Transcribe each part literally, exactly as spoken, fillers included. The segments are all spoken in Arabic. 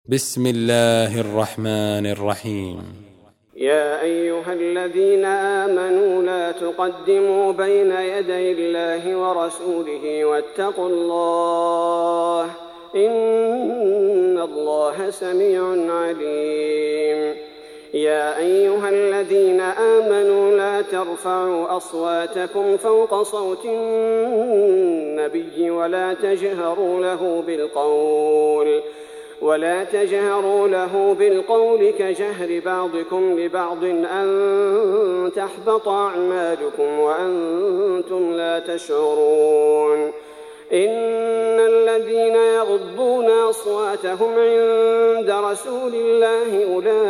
بسم الله الرحمن الرحيم. يا أيها الذين آمنوا لا تقدموا بين يدي الله ورسوله واتقوا الله إن الله سميع عليم. يا أيها الذين آمنوا لا ترفعوا أصواتكم فوق صوت النبي ولا تجهروا له بالقول ولا تجهروا له بالقول كجهر بعضكم لبعض أن تحبط أعمالكم وأنتم لا تشعرون. إن الذين يغضون أصواتهم عند رسول الله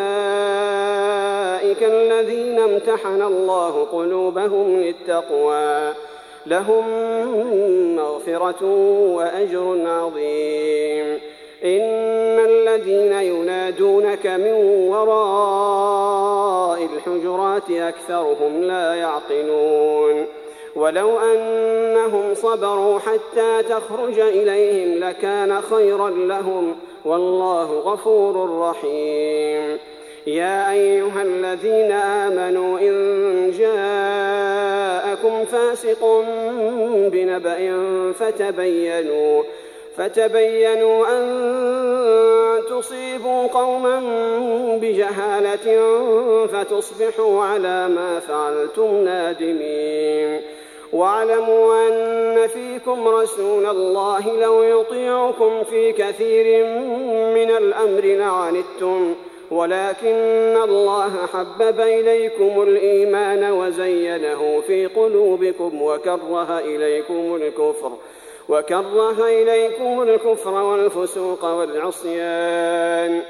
أولئك الذين امتحن الله قلوبهم للتقوى لهم مغفرة وأجر عظيم. إن الذين ينادونك من وراء الحجرات أكثرهم لا يعقلون. ولو أنهم صبروا حتى تخرج إليهم لكان خيرا لهم والله غفور رحيم. يا أيها الذين آمنوا إن جاءكم فاسق بنبأ فتبينوا فتبينوا أن تصيبوا قوما بجهالة فتصبحوا على ما فعلتم نادمين. واعلموا أن فيكم رسول الله لو يطيعكم في كثير من الأمر لعنتم ولكن الله حبب إليكم الإيمان وزينه في قلوبكم وكره إليكم الكفر وكره إليكم الكفر والفسوق والعصيان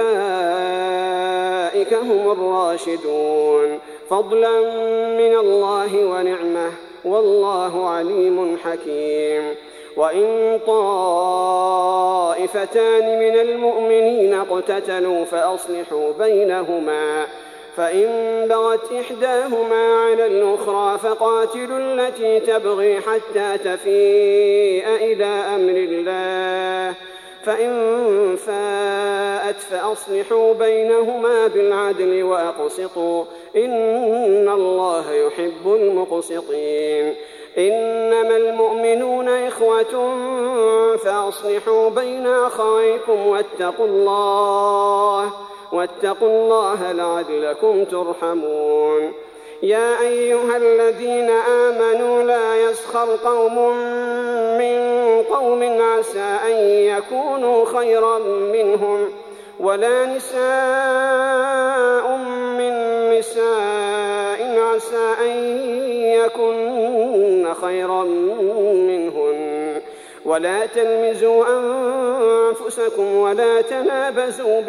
أولئك هم الراشدون فضلا من الله ونعمه والله عليم حكيم. وإن طائفتان من المؤمنين اقتتلوا فأصلحوا بينهما فإن بغت إحداهما على الأخرى فقاتلوا التي تبغي حتى تفيء إلى أمر الله فإن فاءت فأصلحوا بينهما بالعدل وأقسطوا إن الله يحب المقسطين. إنما المؤمنون إخوة فأصلحوا بين أخويكم واتقوا الله واتقوا الله لعلكم ترحمون. يا أيها الذين آمنوا لا يسخر قوم من قوم عسى أن يكونوا خيرا منهم ولا نساء من نساء عسى أن يكن خيرا منهن ولا تلمزوا أنفسكم ولا تنابزوا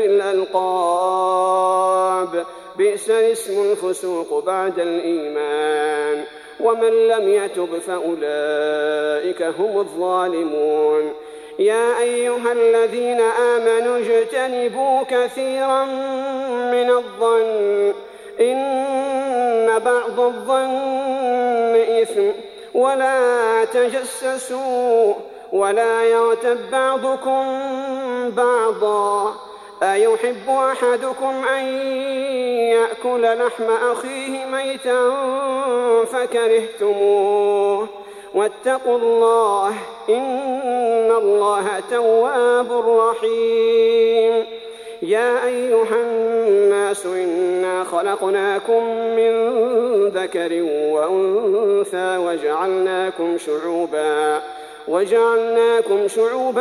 بالألقاب بئس الاسم الفسوق بعد الإيمان ومن لم يتب فأولئك هم الظالمون. يا أيها الذين آمنوا اجتنبوا كثيرا من الظن إن بعض الظن إثم ولا تجسسوا ولا يغتب بعضكم بعضا أيحب أحدكم أن يأكل لحم أخيه ميتا فكرهتموه واتقوا الله إن الله تواب رحيم. يا أيها الناس إنا خلقناكم من ذكر وأنثى وجعلناكم شعوبا وجعلناكم شعوبا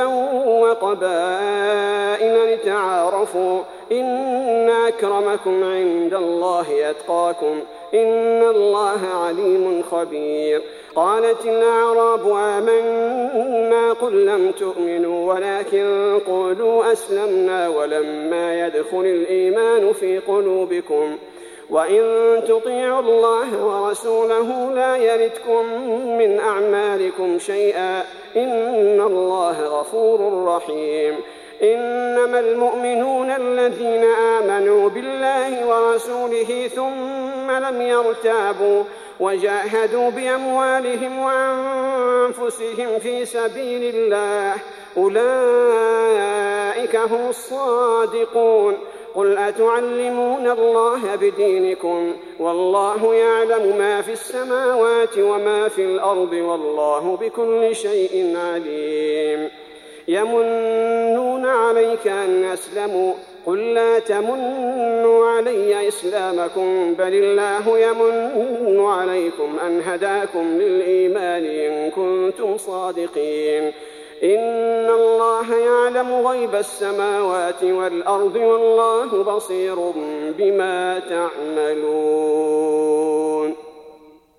وقبائل لتعارفوا إن أكرمكم عند الله أتقاكم إن الله عليم خبير. قالت الأعراب آمنا قل لم تؤمنوا ولكن قولوا أسلمنا ولما يدخل الإيمان في قلوبكم وإن تطيعوا الله ورسوله لا يلتكم من أعمالكم شيئا إن الله غفور رحيم. إنما المؤمنون الذين آمنوا بالله ورسوله ثم لم يرتابوا وجاهدوا بأموالهم وأنفسهم في سبيل الله أولئك أولئك هم الصادقون. قل أتعلمون الله بدينكم والله يعلم ما في السماوات وما في الأرض والله بكل شيء عليم. يمنون عليك أن أسلموا قل لا تمنوا علي إسلامكم بل الله يمن عليكم أن هداكم للإيمان إن كنتم صادقين. إن الله يعلم غيب السماوات والأرض والله بصير بما تعملون.